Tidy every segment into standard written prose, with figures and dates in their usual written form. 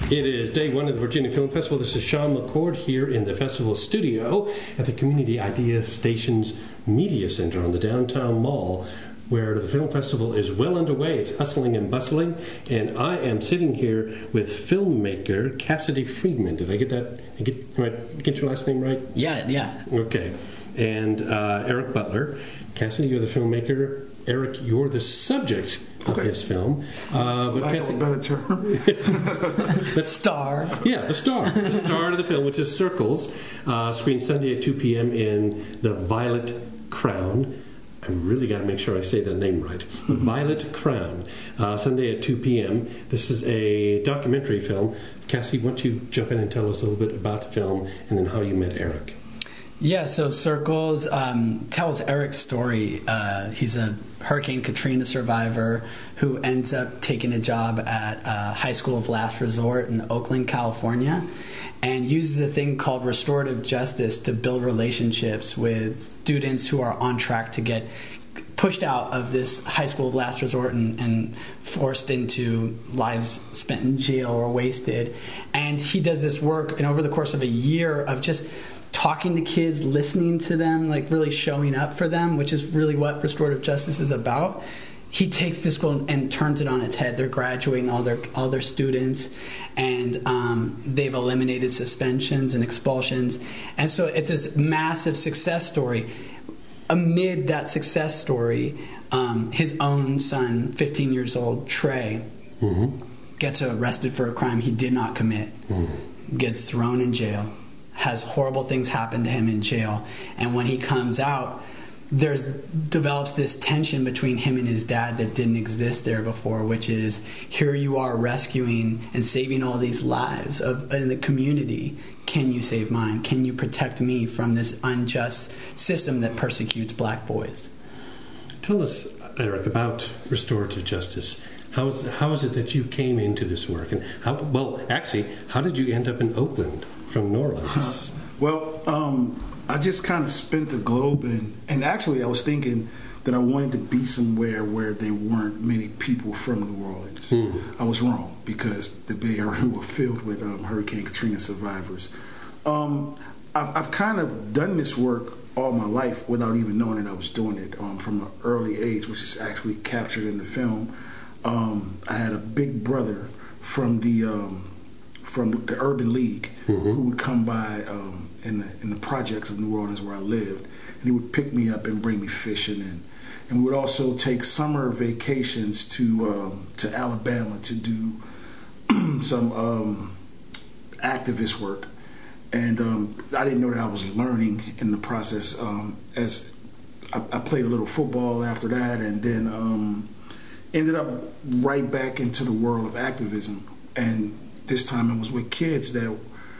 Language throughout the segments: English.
It is day one of the Virginia Film Festival. This is Sean McCord here in the festival studio at the Community Idea Stations Media Center on the downtown mall, where the film festival is well underway. It's hustling and bustling, and I am sitting here with filmmaker Cassidy Friedman. Did I get that? Get your last name right? Yeah. Okay. And Eric Butler. Cassidy, you're the filmmaker. Eric, you're the subject of his film. But Cassidy, a better term. The star. Yeah, the star. The star of the film, which is Circles, screened Sunday at 2 p.m. in the Violet Crown. I really got to make sure I say that name right. The Violet Crown, Sunday at 2 p.m. This is a documentary film. Cassie, why don't you jump in and tell us a little bit about the film and then how you met Eric? Yeah, so Circles tells Eric's story. He's a Hurricane Katrina survivor who ends up taking a job at High School of Last Resort in Oakland, California, and uses a thing called restorative justice to build relationships with students who are on track to get pushed out of this high school of last resort and forced into lives spent in jail or wasted. And he does this work, and over the course of a year of just talking to kids, listening to them, like really showing up for them, which is really what restorative justice is about. He takes this school and turns it on its head. They're graduating all their students, and they've eliminated suspensions and expulsions. And so it's this massive success story. Amid that success story, his own son, 15 years old, Trey, gets arrested for a crime he did not commit, gets thrown in jail, has horrible things happen to him in jail, and when he comes out, develops this tension between him and his dad that didn't exist there before, which is, here you are rescuing and saving all these lives in the community. Can you save mine? Can you protect me from this unjust system that persecutes black boys? Tell us, Eric, about restorative justice. How is it that you came into this work? And how did you end up in Oakland from New Orleans? I just kind of spent the globe, and actually I was thinking that I wanted to be somewhere where there weren't many people from New Orleans. I was wrong, because the Bay Area was filled with Hurricane Katrina survivors. I've kind of done this work all my life without even knowing that I was doing it from an early age, which is actually captured in the film. I had a big brother from the Urban League who would come by in the projects of New Orleans where I lived, and he would pick me up and bring me fishing, and we would also take summer vacations to Alabama to do some activist work, and I didn't know that I was learning in the process. As I played a little football after that, and then ended up right back into the world of activism, and this time it was with kids that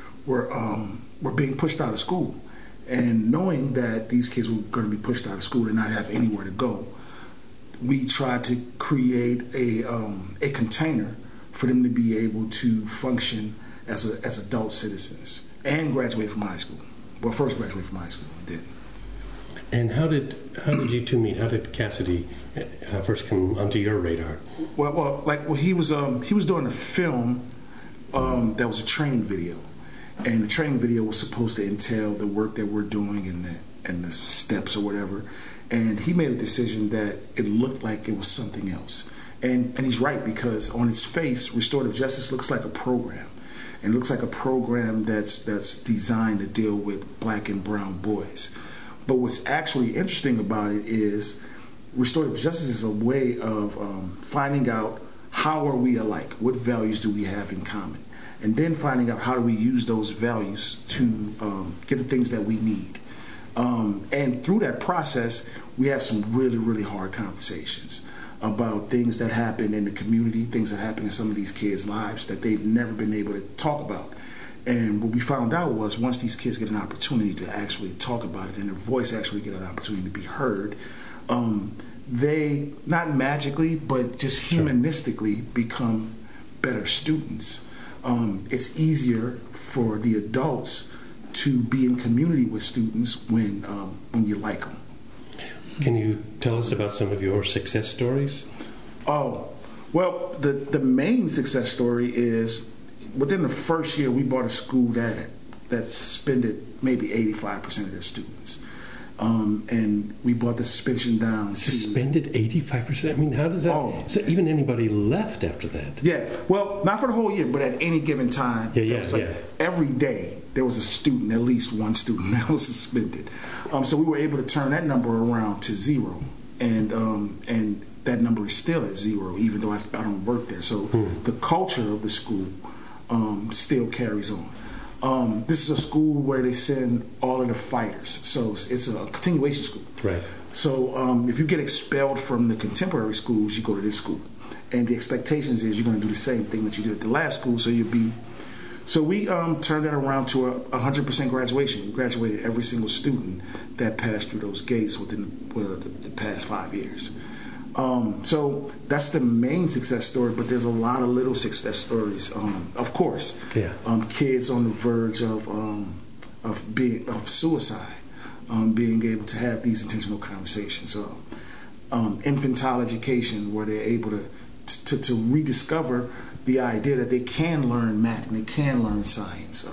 were being pushed out of school. And knowing that these kids were going to be pushed out of school and not have anywhere to go, we tried to create a container for them to be able to function as adult citizens and graduate from high school. Well, first graduate from high school, and then. And how did you two meet? How did Cassidy first come onto your radar? He was doing a film that was a training video. And the training video was supposed to entail the work that we're doing and the steps or whatever. And he made a decision that it looked like it was something else. And he's right, because on its face, restorative justice looks like a program. And it looks like a program that's designed to deal with black and brown boys. But what's actually interesting about it is restorative justice is a way of finding out how are we alike, what values do we have in common, and then finding out how do we use those values to get the things that we need. And through that process, we have some really, really hard conversations about things that happen in the community, things that happen in some of these kids' lives that they've never been able to talk about. And what we found out was, once these kids get an opportunity to actually talk about it and their voice actually get an opportunity to be heard, they, not magically, but just humanistically become better students. It's easier for the adults to be in community with students when you like them. Can you tell us about some of your success stories? Oh, well, the main success story is within the first year, we bought a school that suspended maybe 85% of their students. And we brought the suspension down. Suspended 85%? I mean, how does that... So even anybody left after that? Yeah. Well, not for the whole year, but at any given time. Every day, there was a student, at least one student, that was suspended. So we were able to turn that number around to 0. And that number is still at 0, even though I don't work there. So the culture of the school still carries on. This is a school where they send all of the fighters, so it's a continuation school. Right. So if you get expelled from the contemporary schools, you go to this school, and the expectations is you're going to do the same thing that you did at the last school. So you'll be. So we turned that around to 100% graduation. We graduated every single student that passed through those gates within the past 5 years. So that's the main success story, but there's a lot of little success stories. Of course, kids on the verge of suicide, being able to have these intentional conversations. Infantile education, where they're able to rediscover the idea that they can learn math and they can learn science.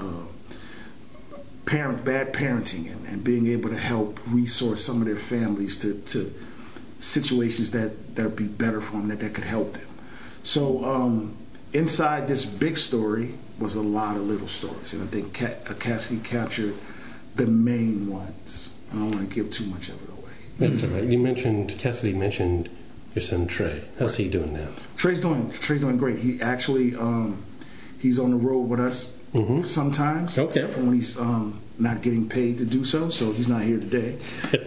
Bad parenting and being able to help resource some of their families to situations that would be better for them, that could help them. So inside this big story was a lot of little stories, and I think Cassidy captured the main ones. I don't want to give too much of it away. That's all right. Cassidy mentioned your son Trey. How's he doing now? Trey's doing great. He actually he's on the road with us sometimes, except for when he's not getting paid to do so. So he's not here today.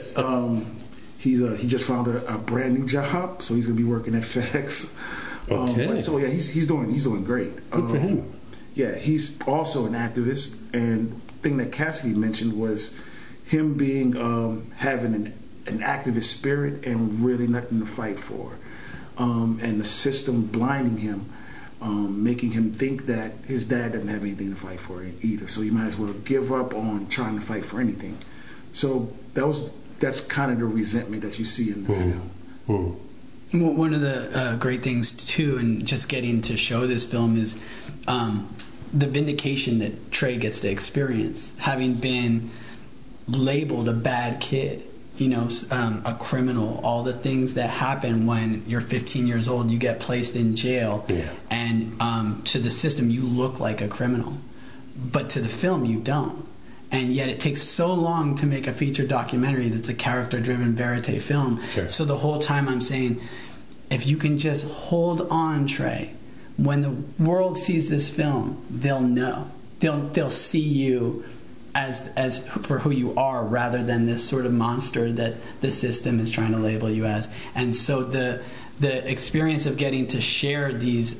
He just found a brand new job, so he's going to be working at FedEx. So yeah, he's doing great. Good for him. Yeah, he's also an activist, and the thing that Cassidy mentioned was him being having an activist spirit and really nothing to fight for, and the system blinding him, making him think that his dad doesn't have anything to fight for either. So he might as well give up on trying to fight for anything. So that's kind of the resentment that you see in the film. Well, one of the great things too, and just getting to show this film, is the vindication that Trey gets to experience, having been labeled a bad kid, a criminal, all the things that happen when you're 15 years old, you get placed in jail, and to the system you look like a criminal, but to the film you don't. And yet it takes so long to make a feature documentary that's a character-driven verite film. Sure. So the whole time I'm saying, if you can just hold on, Trey, when the world sees this film, they'll know. They'll see you as for who you are, rather than this sort of monster that the system is trying to label you as. And so the experience of getting to share these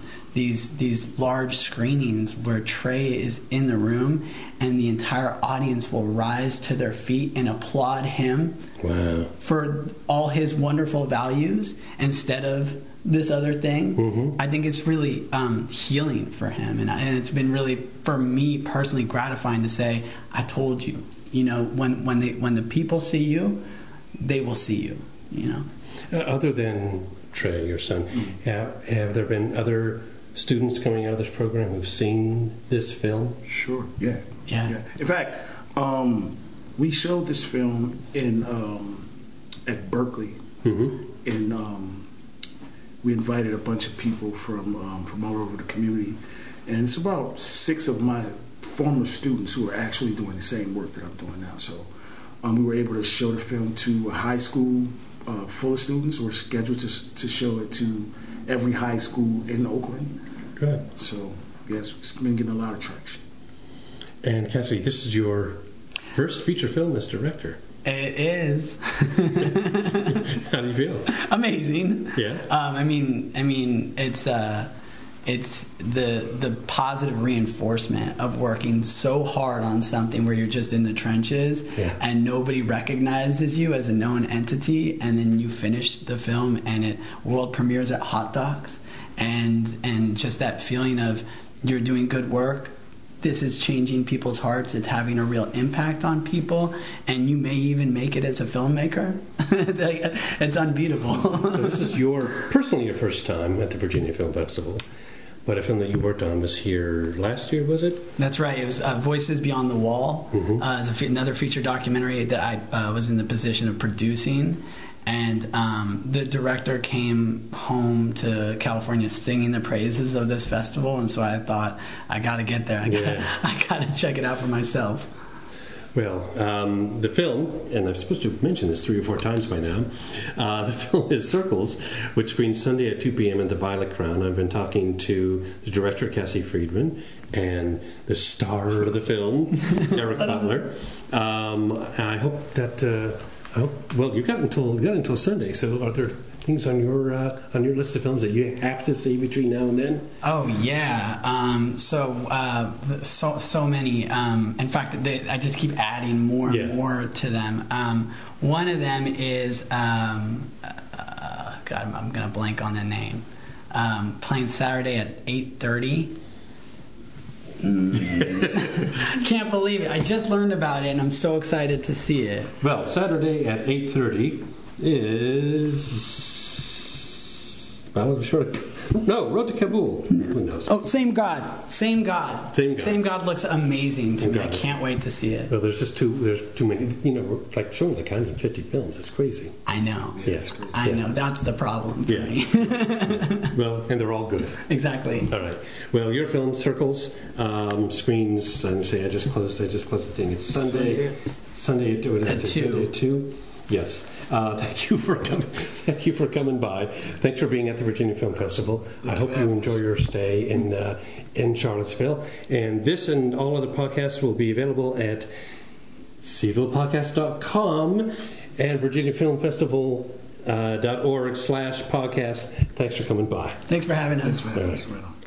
large screenings where Trey is in the room and the entire audience will rise to their feet and applaud him for all his wonderful values instead of this other thing. I think it's really healing for him, and it's been really, for me personally, gratifying to say, I told you. When the people see you, they will see you. Other than Trey, your son, have there been other students coming out of this program who've seen this film? Sure. Yeah. In fact, we showed this film at Berkeley, and we invited a bunch of people from all over the community, and it's about 6 of my former students who are actually doing the same work that I'm doing now. So we were able to show the film to a high school full of students. We're scheduled to show it to every high school in Oakland. Good. So, yes, it's been getting a lot of traction. And Cassidy, this is your first feature film as director. It is. How do you feel? Amazing. Yeah. I mean, it's the positive reinforcement of working so hard on something where you're just in the trenches and nobody recognizes you as a known entity, and then you finish the film and it world premieres at Hot Docs, and just that feeling of you're doing good work. This is changing people's hearts. It's having a real impact on people, and you may even make it as a filmmaker. It's unbeatable. So this is personally your first time at the Virginia Film Festival. but a film that you worked on was here last year, was it? That's right. It was Voices Beyond the Wall. Mm-hmm. It's another feature documentary that I was in the position of producing. And the director came home to California singing the praises of this festival. And so I thought, I got to get there. I got to check it out for myself. Well, the film, and I'm supposed to have mentioned this 3 or 4 times by now, the film is Circles, which screens Sunday at 2 p.m. at the Violet Crown. I've been talking to the director, Cassie Friedman, and the star of the film, Eric Butler. I hope that... well, you got until Sunday. So, are there things on your list of films that you have to see between now and then? Oh yeah, so many. In fact, I just keep adding more and more to them. One of them is God, I'm gonna blank on the name. Playing Saturday at 8:30. Can't believe it. I just learned about it and I'm so excited to see it. Well, Saturday at 8:30 is Road to Kabul. Who knows? Oh, Same God looks amazing to me. I can't wait to see it. Well, there's too many, like showing like 150 films. It's crazy. I know. Yes, I know. That's the problem for me. Well, and they're all good. Exactly. All right. Well, your film Circles screens. I just closed the thing. It's Sunday at 2. At 2. Yes. Thank you for coming. Thank you for coming by. Thanks for being at the Virginia Film Festival. I hope you enjoy your stay in Charlottesville. And this and all other podcasts will be available at cvillePodcast.com and VirginiaFilmFestival.org/podcast. Thanks for coming by. Thanks for having us. Thanks for having us.